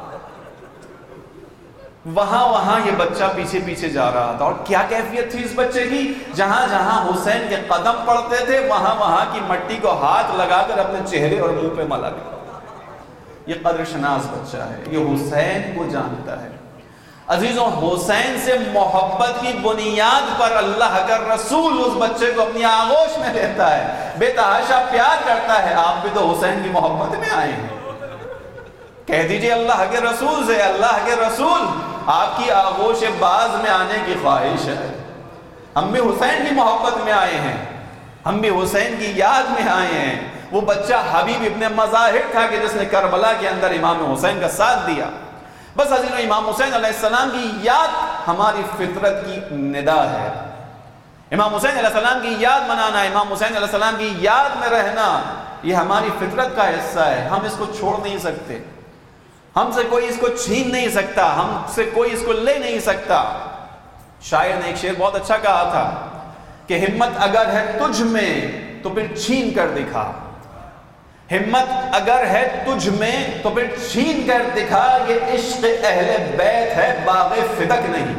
وہاں وہاں یہ بچہ پیچھے پیچھے جا رہا تھا۔ اور کیا کیفیت تھی اس بچے کی؟ جہاں جہاں حسین کے قدم پڑتے تھے وہاں وہاں کی مٹی کو ہاتھ لگا کر اپنے چہرے اور منہ پہ ملا دیا۔ یہ قدر شناس بچہ ہے، یہ حسین کو جانتا ہے۔ عزیزوں، حسین سے محبت کی بنیاد پر اللہ کا رسول اس بچے کو اپنی آغوش میں لیتا ہے، بے تحاشا پیار کرتا ہے۔ آپ بھی تو حسین کی محبت میں آئے ہیں، کہہ دیجئے اللہ کے رسول سے، اللہ کے رسول آپ کی آغوش باز میں آنے کی خواہش ہے۔ ہم بھی حسین کی محبت میں آئے ہیں، ہم بھی حسین کی یاد میں آئے ہیں۔ وہ بچہ حبیب ابن مظاہر تھا کہ جس نے کربلا کے اندر امام حسین کا ساتھ دیا۔ بس حضرت امام حسین علیہ السلام کی یاد ہماری فطرت کی ندا ہے۔ امام حسین علیہ السلام کی یاد منانا، امام حسین علیہ السلام کی یاد میں رہنا، یہ ہماری فطرت کا حصہ ہے۔ ہم اس کو چھوڑ نہیں سکتے، ہم سے کوئی اس کو چھین نہیں سکتا، ہم سے کوئی اس کو لے نہیں سکتا۔ شاعر نے ایک شعر بہت اچھا کہا تھا کہ ہمت اگر ہے تجھ میں تو پھر چھین کر دکھا، ہمت اگر ہے تجھ میں تو پھر چھین کر دکھا، یہ عشق اہل بیت ہے باغ فدق نہیں،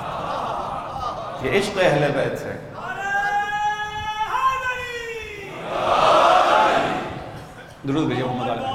یہ عشق اہل بیت ہے۔ درود بھیجو محمد علیہ۔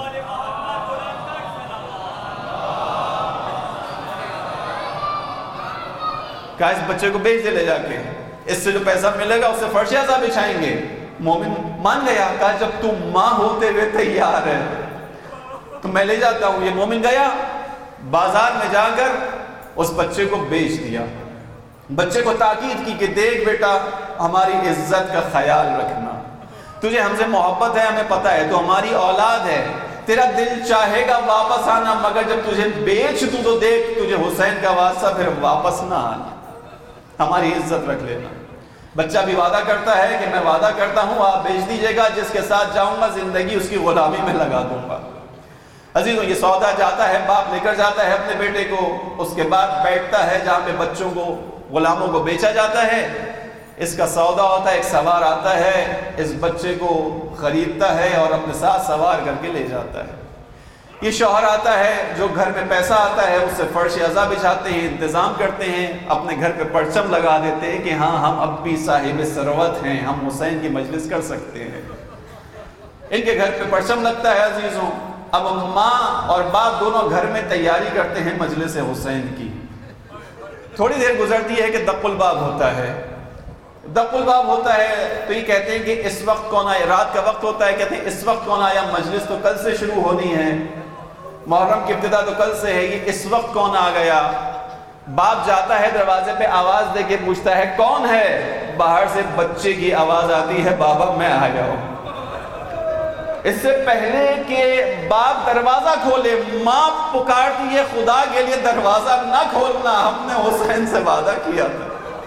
کہا اس بچے کو بیچ دے لے جا کے، اس سے جو پیسہ ملے گا اس سے فرش عزا بچھائیں گے۔ مومن مان گیا، کہا جب تو ماں ہوتے ہوئے تیار ہے تو میں لے جاتا ہوں۔ یہ مومن گیا، بازار میں جا کر اس بچے کو بیچ دیا۔ بچے کو تاکید کی کہ دیکھ بیٹا ہماری عزت کا خیال رکھنا، تجھے ہم سے محبت ہے، ہمیں پتہ ہے تو ہماری اولاد ہے، تیرا دل چاہے گا واپس آنا، مگر جب تجھے بیچ دوں تو دیکھ تجھے حسین کا واسطہ پھر واپس نہ آنا، ہماری عزت رکھ لینا۔ بچہ بھی وعدہ کرتا ہے کہ میں وعدہ کرتا ہوں آپ بیچ دیجئے گا، جس کے ساتھ جاؤں گا زندگی اس کی غلامی میں لگا دوں گا۔ عزیزوں، یہ سودا جاتا ہے، باپ لے کر جاتا ہے اپنے بیٹے کو، اس کے بعد بیٹھتا ہے جہاں پہ بچوں کو، غلاموں کو بیچا جاتا ہے، اس کا سودا ہوتا ہے، ایک سوار آتا ہے، اس بچے کو خریدتا ہے اور اپنے ساتھ سوار کر کے لے جاتا ہے۔ یہ شوہر آتا ہے، جو گھر میں پیسہ آتا ہے اس سے فرش عزا بچھاتے ہیں، انتظام کرتے ہیں، اپنے گھر پہ پرچم لگا دیتے ہیں کہ ہاں ہم اب بھی صاحب ثروت ہیں، ہم حسین کی مجلس کر سکتے ہیں۔ ان کے گھر پہ پرچم لگتا ہے عزیزوں۔ اب ماں اور باپ دونوں گھر میں تیاری کرتے ہیں مجلس حسین کی۔ تھوڑی دیر گزرتی ہے کہ دق الباب ہوتا ہے، دق الباب ہوتا ہے تو یہ کہتے ہیں کہ اس وقت کون آیا، رات کا وقت ہوتا ہے، کہتے ہیں اس وقت کون آیا، مجلس تو کل سے شروع ہونی ہے، محرم کی ابتدا تو کل سے ہے، یہ اس وقت کون آ گیا؟ باپ جاتا ہے دروازے پہ، آواز دے کے پوچھتا ہے کون ہے؟ باہر سے بچے کی آواز آتی ہے، بابا میں آ گیا ہوں۔ اس سے پہلے کہ باپ دروازہ کھولے، ماں پکارتی ہے خدا کے لیے دروازہ نہ کھولنا، ہم نے حسین سے وعدہ کیا تھا۔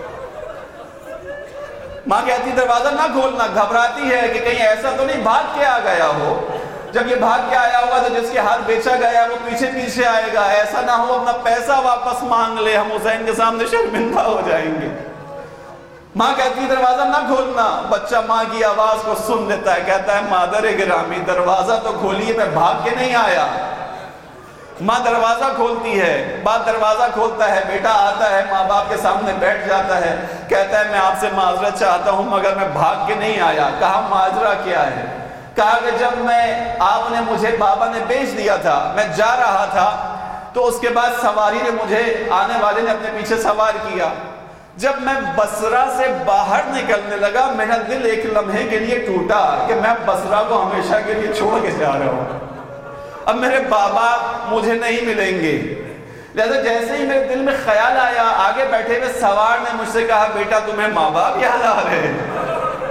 ماں کہتی دروازہ نہ کھولنا، گھبراتی ہے کہ کہیں ایسا تو نہیں بھاگ کے آ گیا ہو، جب یہ بھاگ کے آیا ہوگا تو جس کے ہاتھ بیچا گیا وہ پیچھے پیچھے آئے گا، ایسا نہ ہو اپنا پیسہ واپس مانگ لے، ہم حسین کے سامنے شرمندہ ہو جائیں گے۔ ماں کہتی دروازہ نہ کھولنا، بچہ ماں کی آواز کو سن لیتا ہے، کہتا ہے مادر گرامی دروازہ تو کھولیے، میں بھاگ کے نہیں آیا۔ ماں دروازہ کھولتی ہے، باپ دروازہ کھولتا ہے، بیٹا آتا ہے، ماں باپ کے سامنے بیٹھ جاتا ہے، کہتا ہے میں آپ سے معذرت چاہتا ہوں مگر میں بھاگ کے نہیں آیا۔ کہا معذرہ کیا ہے؟ کہا کہ جب میں آپ نے مجھے بابا نے بیچ دیا تھا، میں جا رہا تھا تو اس کے بعد سواری نے مجھے آنے والے نے اپنے پیچھے سوار کیا. جب میں بصرہ سے باہر نکلنے لگا میرا دل ایک لمحے کے لیے ٹوٹا کہ میں بصرہ کو ہمیشہ کے لیے چھوڑ کے جا رہا ہوں. اب میرے بابا مجھے نہیں ملیں گے. لہذا جیسے ہی میرے دل میں خیال آیا, آگے بیٹھے ہوئے سوار نے مجھ سے کہا بیٹا تمہیں ماں باپ یاد آ رہے ہیں؟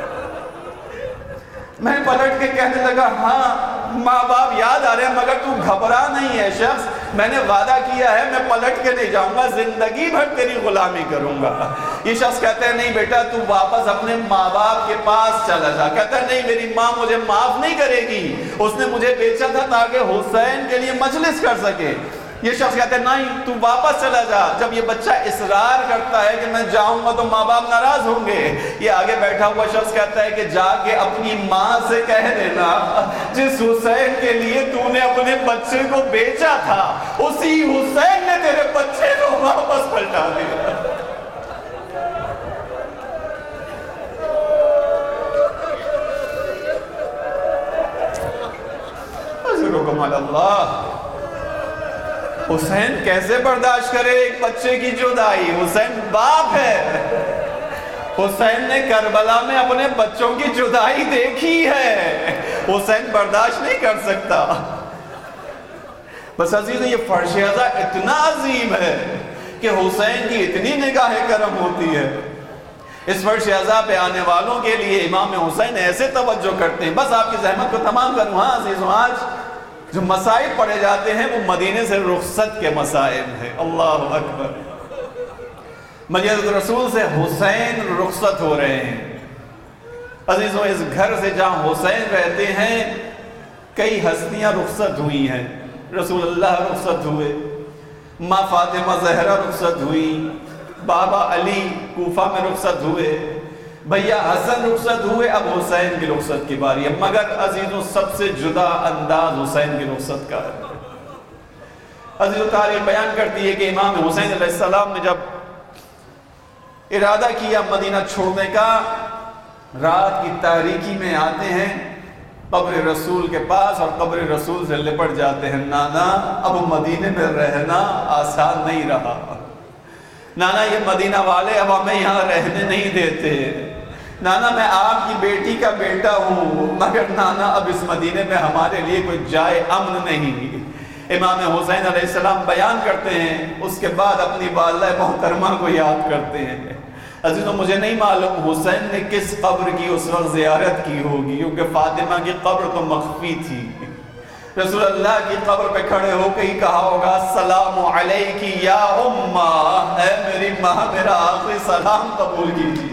میں پلٹ کے کہنے لگا ہاں ماں باپ یاد آ رہے ہیں, مگر تو گھبرا نہیں ہے شخص, میں نے وعدہ کیا ہے میں پلٹ کے نہیں جاؤں گا, زندگی بھر تیری غلامی کروں گا. یہ شخص کہتا ہے نہیں بیٹا تو واپس اپنے ماں باپ کے پاس چلا جا. کہتا ہے نہیں میری ماں مجھے معاف نہیں کرے گی, اس نے مجھے بیچا تھا تاکہ حسین کے لیے مجلس کر سکے. یہ شخص کہتا ہے نہیں تو واپس چلا جا. جب یہ بچہ اصرار کرتا ہے کہ میں جاؤں گا تو ماں باپ ناراض ہوں گے, یہ آگے بیٹھا ہوا شخص کہتا ہے کہ جا کے اپنی ماں سے کہہ دینا جس حسین کے لیے تو نے اپنے بچے کو بیچا تھا اسی حسین نے تیرے بچے کو واپس پلٹا دیا. حضرکم اللہ, حسین کیسے برداشت کرے ایک بچے کی جدائی؟ حسین باپ ہے. حسین نے کربلا میں اپنے بچوں کی جدائی دیکھی ہے, حسین برداشت نہیں کر سکتا. بس عزیز یہ فرش ازا اتنا عظیم ہے کہ حسین کی اتنی نگاہ کرم ہوتی ہے. اس فرش ازا پہ آنے والوں کے لیے امام حسین ایسے توجہ کرتے ہیں. بس آپ کی زحمت کو تمام کروں. ہاں عزیزوں, آج جو مسائل پڑھے جاتے ہیں وہ مدینے سے رخصت کے مسائل ہیں. اللہ اکبر, مجید رسول سے حسین رخصت ہو رہے ہیں. عزیزوں اس گھر سے جہاں حسین رہتے ہیں کئی ہستیاں رخصت ہوئی ہیں. رسول اللہ رخصت ہوئے, ماں فاطمہ زہرا رخصت ہوئی, بابا علی کوفہ میں رخصت ہوئے, بھیا حسن رخصت ہوئے, اب حسین کی رخصت کی باری ہے. مگر عزیزوں سب سے جدا انداز حسین کی رخصت کا ہے. عزیزوں تاریخ بیان کرتی ہے کہ امام حسین علیہ السلام نے جب ارادہ کیا مدینہ چھوڑنے کا, رات کی تاریکی میں آتے ہیں قبر رسول کے پاس اور قبر رسول سے لپٹ جاتے ہیں. نانا اب مدینے میں رہنا آسان نہیں رہا, نانا یہ مدینہ والے اب ہمیں یہاں رہنے نہیں دیتے, نانا میں آپ کی بیٹی کا بیٹا ہوں, مگر نانا اب اس مدینے میں ہمارے لیے کوئی جائے امن نہیں. امام حسین علیہ السلام بیان کرتے ہیں, اس کے بعد اپنی والدہ محترمہ کو یاد کرتے ہیں. عزیزوں مجھے نہیں معلوم حسین نے کس قبر کی اس وقت زیارت کی ہوگی, کیونکہ فاطمہ کی قبر تو مخفی تھی. رسول اللہ کی قبر پہ کھڑے ہو کے ہی کہا ہوگا السلام علیکی یا امہ, اے میری ماں میرا آخری سلام قبول کیجیے.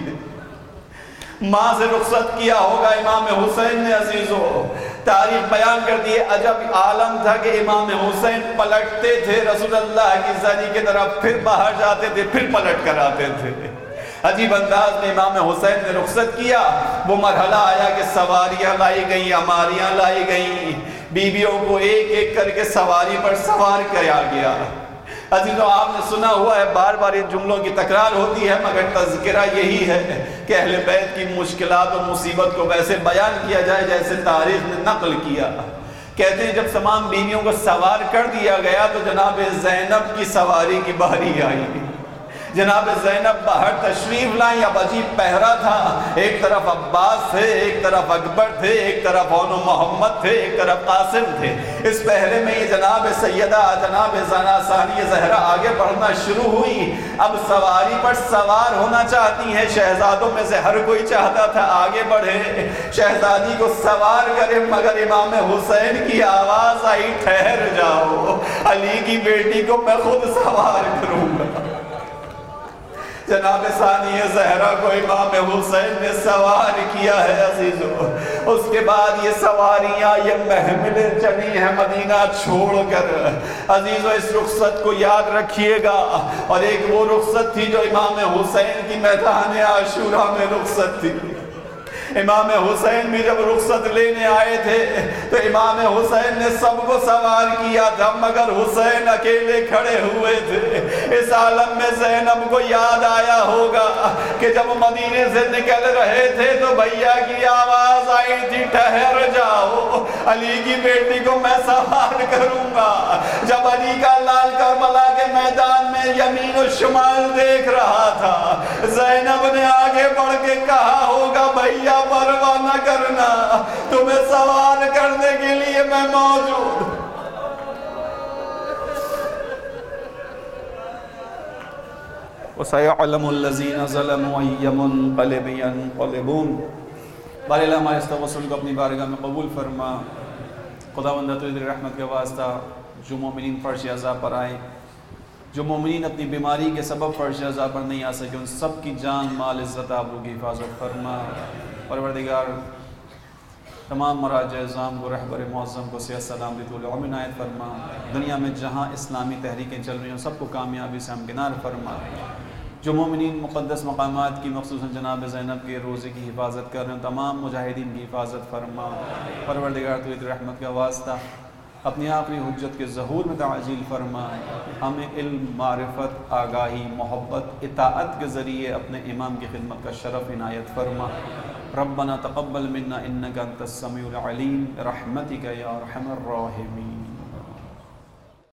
ماں سے رخصت کیا ہوگا امام حسین نے. عزیزو تاریخ بیان کر دی عجب عالم تھا کہ امام حسین پلٹتے تھے رسول اللہ کی زری کی طرف, پھر باہر جاتے تھے, پھر پلٹ کر آتے تھے. عجیب انداز میں امام حسین نے رخصت کیا. وہ مرحلہ آیا کہ سواریاں لائی گئیں, اماریاں لائی گئیں, بیویوں کو ایک ایک کر کے سواری پر سوار کیا گیا. عزیزوں آپ نے سنا ہوا ہے, بار بار ان جملوں کی تکرار ہوتی ہے, مگر تذکرہ یہی ہے کہ اہل بیت کی مشکلات اور مصیبت کو ویسے بیان کیا جائے جیسے تاریخ نے نقل کیا. کہتے ہیں جب تمام بیویوں کو سوار کر دیا گیا تو جناب زینب کی سواری کی باری آئی. جناب زینب باہر تشریف لائیں. اب عجیب پہرا تھا, ایک طرف عباس تھے, ایک طرف اکبر تھے, ایک طرف اون محمد تھے, ایک طرف قاسم تھے. اس پہرے میں یہ جناب سیدہ جناب زنا ثانیہ زہرا آگے بڑھنا شروع ہوئی. اب سواری پر سوار ہونا چاہتی ہیں. شہزادوں میں سے ہر کوئی چاہتا تھا آگے بڑھے, شہزادی کو سوار کرے, مگر امام حسین کی آواز آئی ٹھہر جاؤ, علی کی بیٹی کو میں خود سوار کروں گا. جناب ثانیہ زہرا کو امام حسین نے سوار کیا ہے. عزیزو اس کے بعد یہ سواریاں یہ محملیں چلی ہیں مدینہ چھوڑ کر. عزیزو اس رخصت کو یاد رکھیے گا. اور ایک وہ رخصت تھی جو امام حسین کی میدان عاشورہ میں رخصت تھی. امام حسین بھی جب رخصت لینے آئے تھے تو امام حسین نے سب کو سوار کیا تھا, مگر حسین اکیلے کھڑے ہوئے تھے. اس عالم میں زینب کو یاد آیا ہوگا کہ جب مدینے سے نکل رہے تھے تو بھیا کی آواز آئی تھی ٹھہر جاؤ, علی کی بیٹی کو میں سوار کروں گا. جب علی کا لال کا کے میدان میں یمین و شمال دیکھ رہا تھا۔ زینب نے آگے بڑھ کے کہا ہوگا بھیا پرواہ نہ کرنا، تمہیں سوار کرنے کے لیے میں موجود۔ وَسَيَعْلَمُ الَّذِينَ ظَلَمُوا أَيَّ مُنقَلِبٍ يَنقَلِبُونَ۔ بارے اللہ ہمارے اس توسل کو اپنی بارگاہ میں قبول فرما۔ خداوند تو تیری رحمت کے واسطہ جو مومنین فرش عذاب پر آئے، جو مومنین اپنی بیماری کے سبب فرش عذاب پر نہیں آ سکے، ان سب کی جان مال عزت آبرو کی حفاظت فرما۔ پروردگار تمام مراجع اعظام کو، رہبر معظم کو صحت سلامتی طول عمر عنایت فرما۔ دنیا میں جہاں اسلامی تحریکیں چل رہی ہیں سب کو کامیابی سے ہمکنار فرما۔ جو مومنین مقدس مقامات کی مخصوصاً جناب زینب کے روزے کی حفاظت کر رہے ہیں تمام مجاہدین کی حفاظت فرما۔ پروردگار تو تیری رحمت کا واسطہ اپنی آخری حجت کے ظہور میں تعجیل فرما۔ ہمیں علم، معرفت، آگاہی، محبت، اطاعت کے ذریعے اپنے امام کی خدمت کا شرف عنایت فرما۔ ربنا تقبل منا انک انت السمیع العلیم برحمتک یا ارحم الراحمین۔